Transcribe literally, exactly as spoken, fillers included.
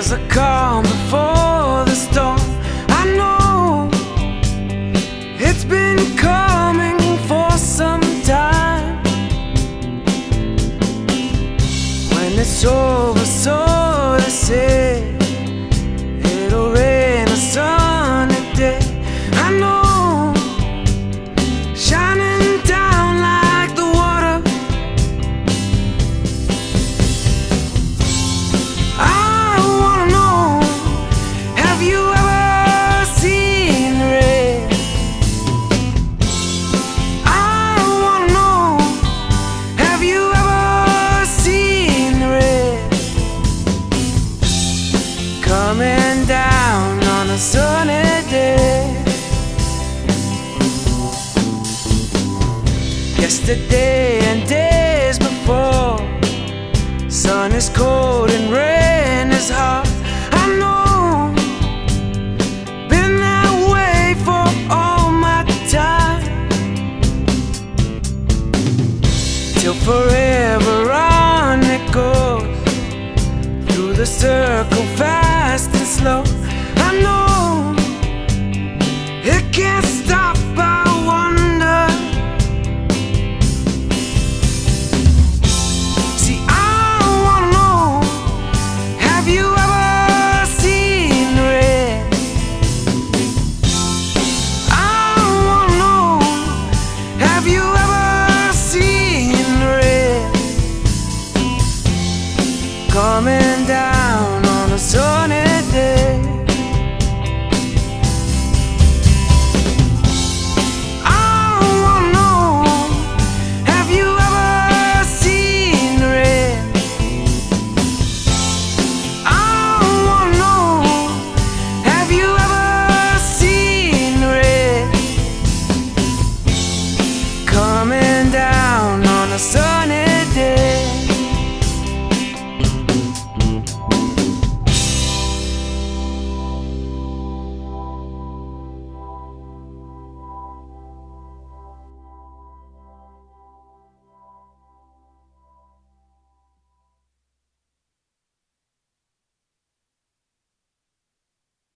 the calm before the storm. I know it's been coming for some time. When it's over, so they say, it'll rain a sunny day. I know, shining down like the water. I wanna know, have you ever seen the rain? I wanna know, have you ever seen the rain? Coming down on a sunny day. Yesterday and days before, sun is cold